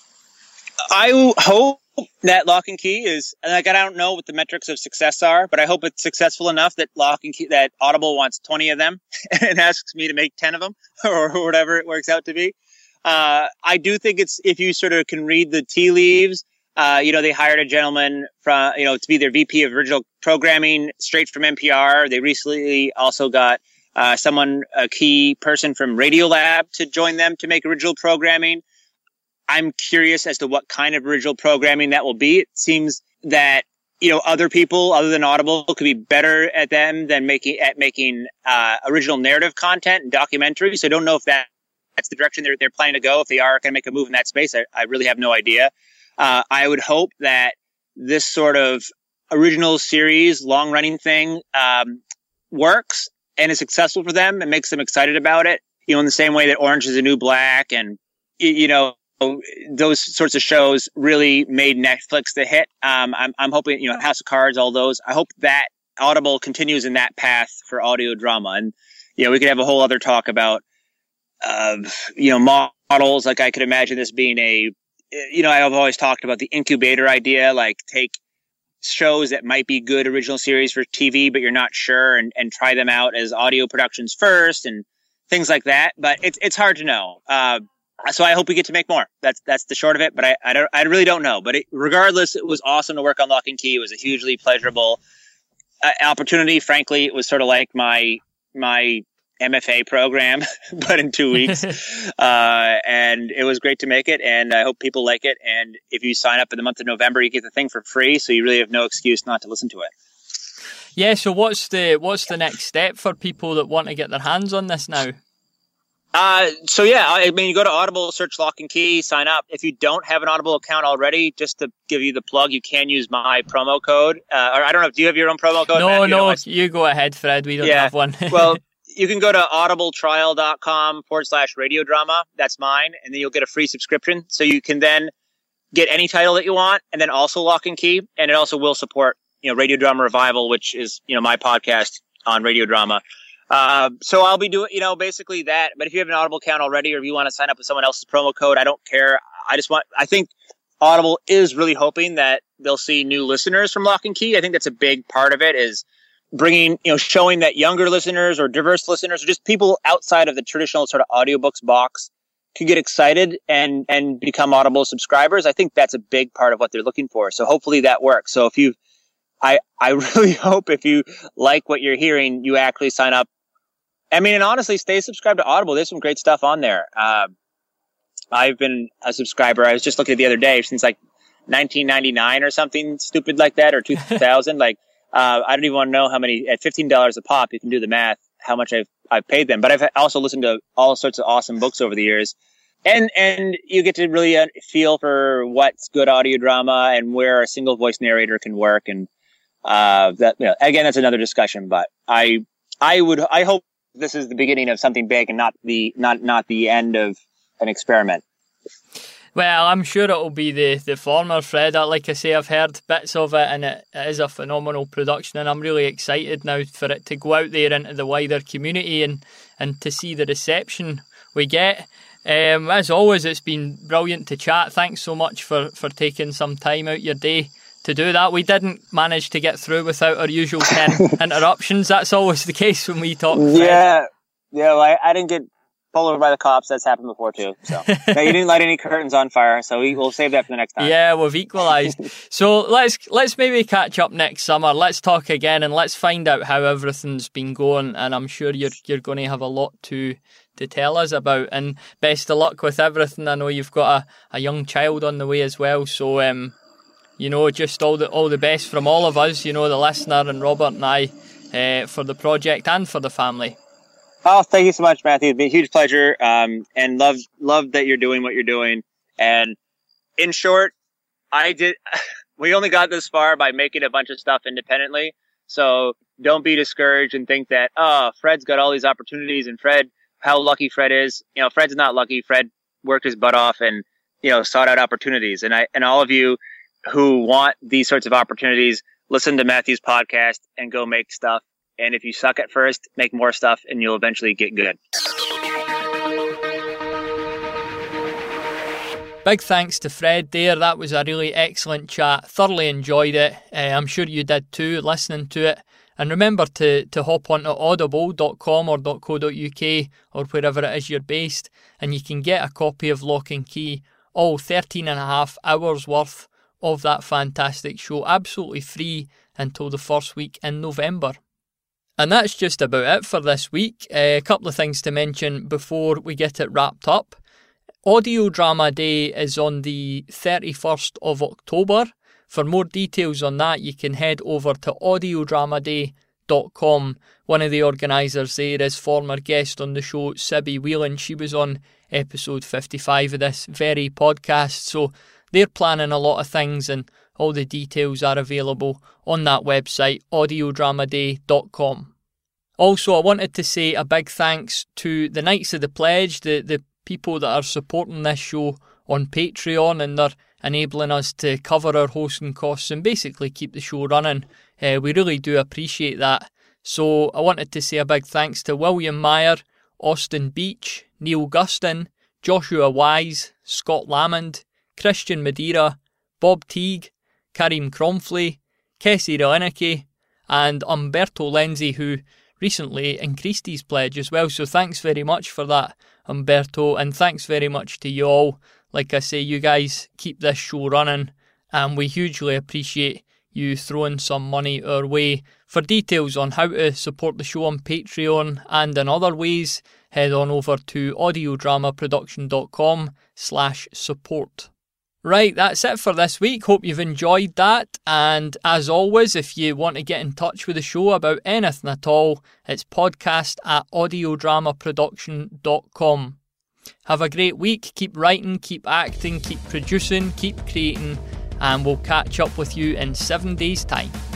I hope that Lock and Key is, like, I don't know what the metrics of success are, but I hope it's successful enough that Lock and Key, that Audible wants twenty of them and asks me to make ten of them or whatever it works out to be. Uh, I do think it's, if you sort of can read the tea leaves, uh, you know, they hired a gentleman from, you know, to be their V P of original programming straight from N P R. They recently also got, uh, someone, a key person from Radiolab to join them to make original programming. I'm curious as to what kind of original programming that will be. It seems that, you know, other people other than Audible could be better at them than making, at making, uh, original narrative content and documentaries. So I don't know if that, that's the direction they're, they're planning to go. If they are going to make a move in that space, I, I really have no idea. Uh, I would hope that this sort of original series, long running thing, um, works and is successful for them and makes them excited about it. You know, in the same way that Orange is the New Black and, you know, those sorts of shows really made Netflix the hit. Um, I'm, I'm hoping, you know, House of Cards, all those. I hope that Audible continues in that path for audio drama. And, you know, we could have a whole other talk about, uh, you know, models. Like I could imagine this being a, you know, I've always talked about the incubator idea, like take shows that might be good original series for T V, but you're not sure, and, and try them out as audio productions first and things like that. But it's, it's hard to know. Uh, so I hope we get to make more. That's that's the short of it. But I I, don't, I really don't know. But it, regardless, it was awesome to work on Lock and Key. It was a hugely pleasurable uh, opportunity. Frankly, it was sort of like my my M F A program, but in two weeks. uh, and it was great to make it. And I hope people like it. And if you sign up in the month of November, you get the thing for free. So you really have no excuse not to listen to it. Yeah. So what's the what's the next step for people that want to get their hands on this now? Uh, so yeah, I mean, you go to Audible, search Lock and Key, sign up. If you don't have an Audible account already, just to give you the plug, you can use my promo code. Uh, or I don't know, do you have your own promo code? No, Matthew? no, no you go ahead, Fred. We don't yeah. have one. Well, you can go to audibletrial.com forward slash radio drama. That's mine. And then you'll get a free subscription. So you can then get any title that you want and then also Lock and Key. And it also will support, you know, Radio Drama Revival, which is, you know, my podcast on Radio Drama. Uh, so I'll be doing, you know, basically that. But if you have an Audible account already, or if you want to sign up with someone else's promo code, I don't care. I just want, I think Audible is really hoping that they'll see new listeners from Lock and Key. I think that's a big part of it, is bringing, you know, showing that younger listeners or diverse listeners or just people outside of the traditional sort of audiobooks box can get excited and, and become Audible subscribers. I think that's a big part of what they're looking for. So hopefully that works. So if you, I, I really hope if you like what you're hearing, you actually sign up. I mean, and honestly, stay subscribed to Audible. There's some great stuff on there. Uh, I've been a subscriber. I was just looking at the other day since like nineteen ninety-nine or something stupid like that, or two thousand. like, uh, I don't even want to know how many, at fifteen dollars a pop, you can do the math, how much I've, I've paid them. But I've also listened to all sorts of awesome books over the years. And, and you get to really uh, feel for what's good audio drama and where a single voice narrator can work. And, uh, that, you know, again, that's another discussion, but I, I would, I hope this is the beginning of something big and not the not not the end of an experiment. Well, I'm sure it'll be the, the former, Fred. Like I say, I've heard bits of it, and it, it is a phenomenal production, and I'm really excited now for it to go out there into the wider community and, and to see the reception we get. Um, as always, it's been brilliant to chat. Thanks so much for, for taking some time out your day to do that. We didn't manage to get through without our usual ten interruptions. That's always the case when we talk, Fred. Yeah, yeah. Well, I, I didn't get pulled over by the cops. That's happened before too. So no, you didn't light any curtains on fire. So we, we'll save that for the next time. Yeah, we've equalised. So let's let's maybe catch up next summer. Let's talk again and let's find out how everything's been going. And I'm sure you're you're going to have a lot to to tell us about. And best of luck with everything. I know you've got a, a young child on the way as well. So um. You know, just all the all the best from all of us, you know, the listener and Robert and I, uh, for the project and for the family. Oh, thank you so much, Matthew. It's been a huge pleasure, um, and love love that you're doing what you're doing. And in short, I did. We only got this far by making a bunch of stuff independently. So don't be discouraged and think that, oh, Fred's got all these opportunities, and Fred, how lucky Fred is. You know, Fred's not lucky. Fred worked his butt off and, you know, sought out opportunities. And I and all of you who want these sorts of opportunities, listen to Matthew's podcast and go make stuff. And if you suck at first, make more stuff and you'll eventually get good. Big thanks to Fred there. That was a really excellent chat. Thoroughly enjoyed it. Uh, I'm sure you did too, listening to it. And remember to, to hop onto audible dot com or .co.uk or wherever it is you're based, and you can get a copy of Lock and Key, all thirteen and a half hours worth of that fantastic show, absolutely free until the first week in November. And that's just about it for this week. Uh, a couple of things to mention before we get it wrapped up. Audio Drama Day is on the thirty-first of October. For more details on that, you can head over to audio drama day dot com. One of the organisers there is former guest on the show, Sibby Whelan. She was on episode fifty-five of this very podcast. So they're planning a lot of things, and all the details are available on that website, audio drama day dot com. Also, I wanted to say a big thanks to the Knights of the Pledge, the, the people that are supporting this show on Patreon, and they're enabling us to cover our hosting costs and basically keep the show running. Uh, we really do appreciate that. So I wanted to say a big thanks to William Meyer, Austin Beach, Neil Gustin, Joshua Wise, Scott Lamond, Christian Madeira, Bob Teague, Karim Cromfley, Kessie Relinicki, and Umberto Lenzi, who recently increased his pledge as well. So thanks very much for that, Umberto, and thanks very much to you all. Like I say, you guys keep this show running, and we hugely appreciate you throwing some money our way. For details on how to support the show on Patreon and in other ways, head on over to audiodramaproduction.com slash support. Right, that's it for this week. Hope you've enjoyed that. And as always, if you want to get in touch with the show about anything at all, it's podcast at audiodramaproduction dot com. Have a great week. Keep writing, keep acting, keep producing, keep creating, and we'll catch up with you in seven days' time.